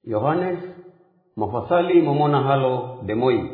Yohanes mafasali momona halo demoi.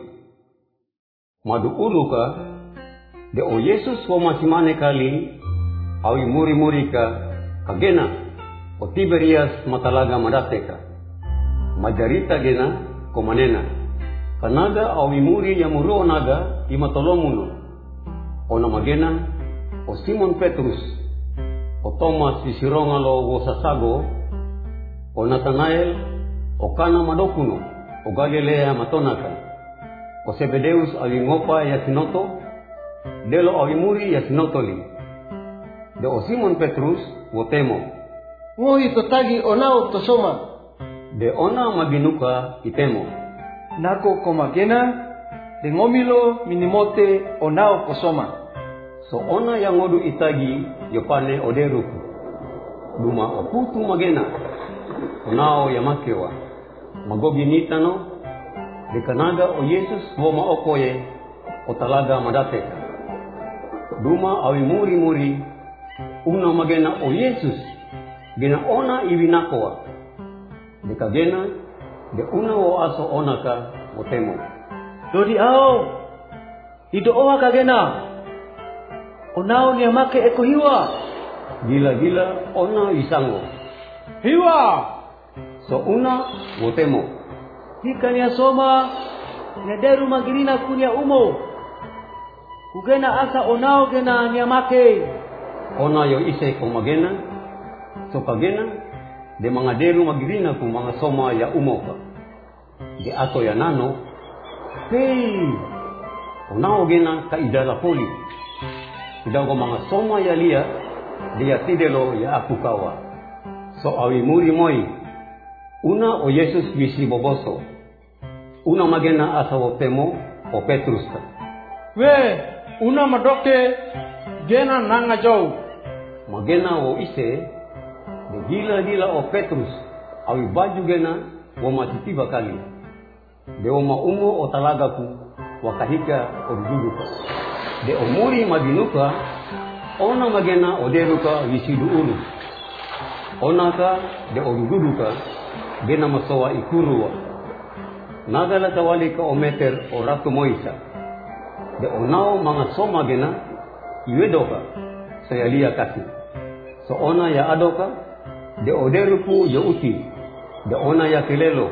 Madu uluka de o Yesus wo masimane kali awi muri-murika kagena o Tiberias matalaga madateka. Majarita gena komanena. Kanaga awi muri yamuro naga imatolomuno. Ona magena o Simon Petrus, o Thomas isirongalo wo sasago, o Nathanael, o Kana madokuno, o Galilea matonaka, o Zebedeus awi ngopa ya sinoto, delo awi muri ya sinotoli. De o Simon Petrus wo temo. Ngoi totagi onao tosoma. De ona maginuka itemo. Nako komagena de ngomilo minimote onao posoma. So ona yang ngodu itagi yopane oderuku. Duma oputu magena. Onao yamakewa. Magogi nitano. Dekanaga o Yesus woma okoye o talaga madateka. Duma awi muri-muri. Una magena o Yesus. Gena ona ibinakoa. Dekagena de una o aso onaka motemo. Dodi ao. Ido oa kagena. Onao ni amake eko hiwa. Gila-gila ona isango. Hiwa. So una motemo. Hika ni asoma. Nederu magirina kunya umo. Kugena asa onao gena ni amake. Ona yo ise komagena. So kagena. De mga deru magirina ku mga soma ya umoka. De ato ya nano. Hey. Onao gena ka idala poli. Idago mga soma ya lia. Dia tidelo ya akukawa. So awi muri moi. Una o Yesus bisi boboso. Una magena asa wo temo o Petrus ka. We. Una madokte. Gena nanga jau. Magena wo ise. De gila-gila o Petrus, awi baju gena, wama titiba kali. De wama umo o talagaku, wakahika o duduka. De omuri maginuka, ona magena o deruka wisidu ulu. Onaka de o duduka, gena masawa ikuruwa. Nagala tawali ka o meter o ratu moisa. De onao mga soma gena, iwedoka, sayalia kasi. So ona ya adoka, de oderupu ya uti. De ona ya kilelo.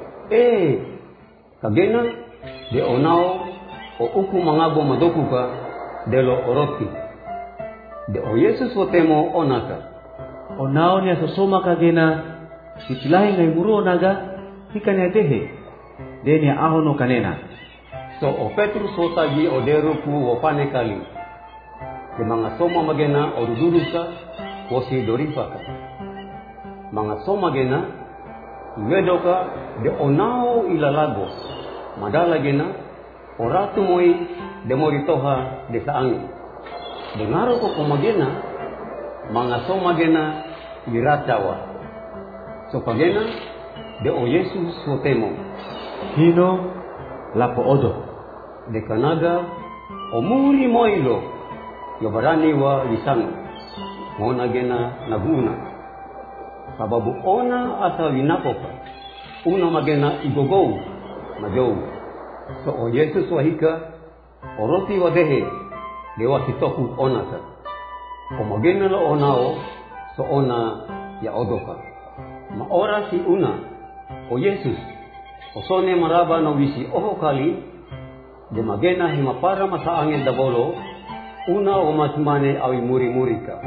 Kagena. De onao. O uku mangabo madokuka. De lo oroti. De o Yesus wotemo onaka. Onao ni asosoma kagena. Sisilahi ngai muro naga. Hika ni adehe. De ni ahono kanena. So o Petrus wotagi oderupu wopane kali. De mga soma magena o duduruka. Wosi doripaka. Mga soma gena, iwedoka de onao ilalago, madala gena, oratu moi de moritoha de saangi. Dengaro ko kumagena, mga soma gena iratawa. So pagena, de o Yesus wotemo. Hino lapo odo. De kanaga, o muri moilo, yobarani wa lisango. Mona gena naguna. Sababu ona asa winapoka. Una magena igogou. Majou. So o Yesus wahika. Oroti wadehe. Dewa sitoku onaka. O magena lo onao. So ona ya odoka. Maora si una. O Yesus. O sone maraba na wisi oho kali. De magena himapara masa angin dabolo. Una o masimane awi muri-murika.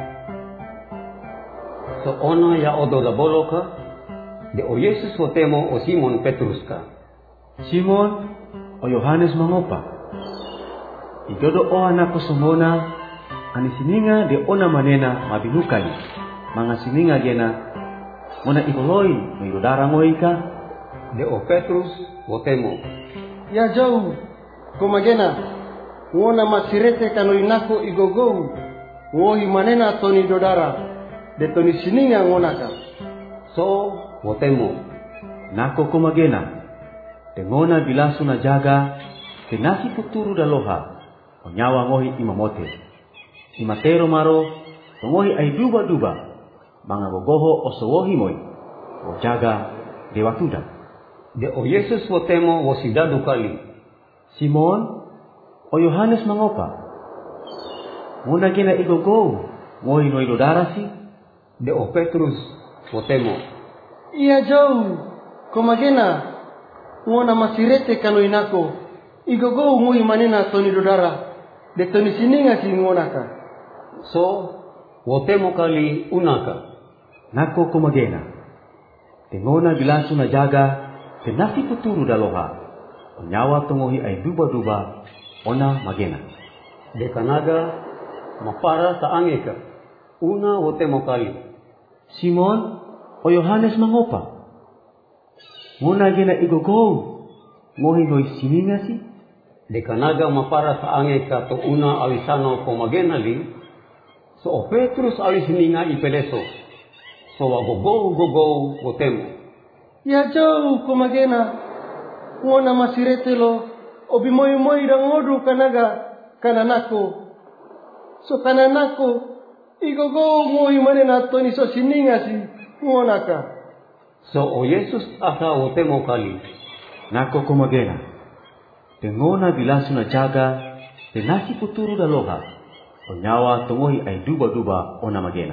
So ona ya odo da boloka. De o Yesus wotemo o Simon Petrus ka. Simon o Yohanes mangopa. Idodo o anak sumona. Ani sininga de ona manena mabinukali. Mga sininga gena. Mona ikoloi mayudara ngoika. De o Petrus wotemo. Ya jauh. Komagena. Ngona masirete kanoinako igogou. Wohi manena toni dodara. De toni sininga ngonaka. So wotemo. Nako komagena. Tengona bilasu na jaga. Tenasi tuturu daloha. Onyawa ngohi imamote. Imatero maro. Ngohi ay duba-duba. Mga gogoho o sowohi moy. O jaga de watuda. De o Yesus wo temo wo sidadu kali. Simon, o Yohanes mangopa. Ngona gena igogo, ngoi no idodara si? De o Petrus wo temo. Iya jauh, komagena. Ngona masirete kano inako. Igogo ngoi manena toni dodara. De toni sininga si ngonaka. So, wo temo kali unaka. Nako komagena. Tengona bilasu na jaga, tenasi puturu daloha. Onyawa tongohi ay duba-duba, ona magena. De kanaga, mapara sa angeka. Una wo temo kali. Simon, o Yohanes mangopa. Ngona gena igogo, ngohi noi sininga si? De kanaga mapara sa angeka to una awisano ko magena li. So o Petrus awi sininga ipeleso. So wagogo wo temo. Ya jauh komagena. Ngona masirete lo. Obimoy-moy rangodu kanaga kananako. So kananako. Igogo ngoi manena toni so sininga si ngonaka. So o Yesus asa wo temo kali. Nako komagena. Tengona bilasu na jaga, tenasi puturu daloha. Onyawa tongohi ay duba-duba ona magena.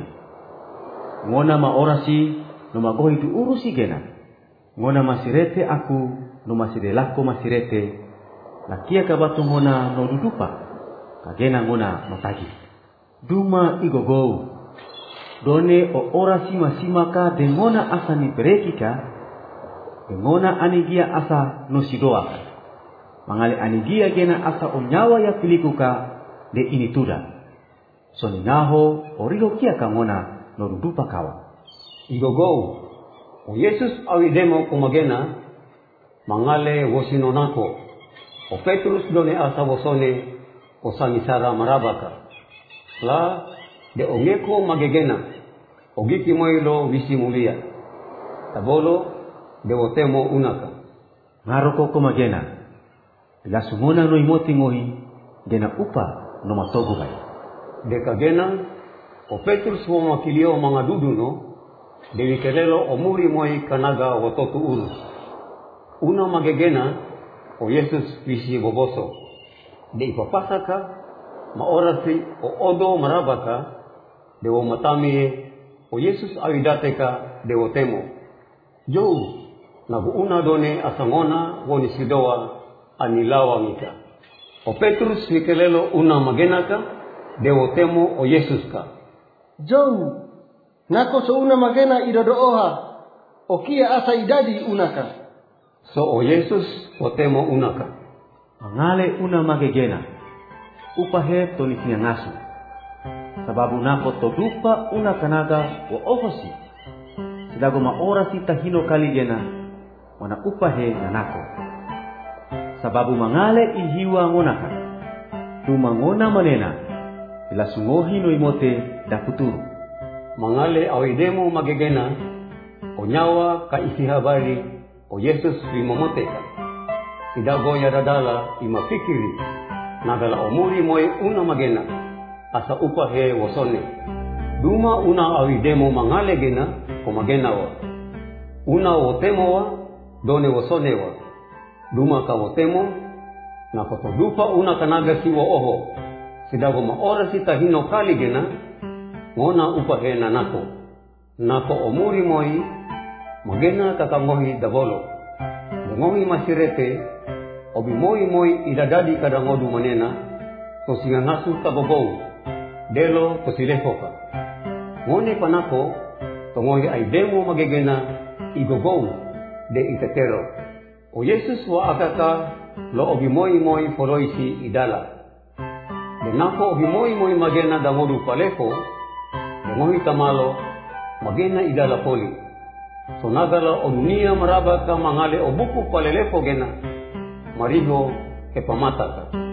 Ngona maorasi no magohi du urusi gena. Ngona masirete aku no masidelako masirete. Lakia kabatu ngona no dudupa. Kagena ngona matagi. Duma igogo. Done o orasi masimaka dengona asa ni perekika. Dengona anigia asa no sidoaka. Mangale anigia gena asa onyawa ya pilikuka de ini tuda. Soninaho oriho kia kangona no dudupa kawa. Igogo, o Yesus awidemo kumagena, mangale wosinonako. O Petrus done asa wosone, o sangisara marabaka. La, de ongeko magegena, o giki moilo wisi mulia. Tabolo, de wotemo unaka. Ngaroko kumagena. Bila sumona no imoti ngohi, gena upa no matogu bai. De kagena, o Petrus wo makilio mga duduno, de wikelelo o muri moi kanaga wototu uru. Una magegena, o Yesus wisi boboso. De ipapasaka, maorasi o odo marabaka, de wo matamie, o Yesus awidateka de wo temo. Jou, naguuna done asangona woni sidoa anilawa mika. O Petrus wikelelo una magenaka, de wo temo o Yesus ka. Jauh, nako so una magena idodo oha. Okia asa idadi unaka. So o Yesus wo temo unaka. Mangale una magegena. Upahe toni sinangasu. Sababu nako todupa una kanaga wo ohosi. Sidago maorasi tahino kali gena. Wana upahe nanako. Sababu mangale ihiwa ngonaka. Tumangona manena. Bila sungohi no imote daputuru. Mangale awidemo magegena, onyawa ka isi habari, o Yesus wimomoteka. Sidago ya dadala imafikiri, nagala omuri moe una magena, asa upahe wosone. Duma una awidemo mangale gena, ko magena wa. Una wotemo wa, done wosone wa. Duma ka wotemo, na kotodupa una kanaga siwa oho. Sidago maora si tahino kali gena, ngona upahe na nako. Nako omuri moi, magena kakangohi dabolo. Dengohi masirete, obi moi idadadi kadangodu manena, to singangasu tabogou, delo to silefoka. Ngone panako, tongohi aidemo magegena, igogou, de itetero. O Yesus wa akaka, lo obi moi foroisi idala. Denako obi moi magena dangodu paleko, dengohi tamalo, magena idala poli. So nagala o dunia marabaka mangale o buku palelefo gena, mariho ke pamataka.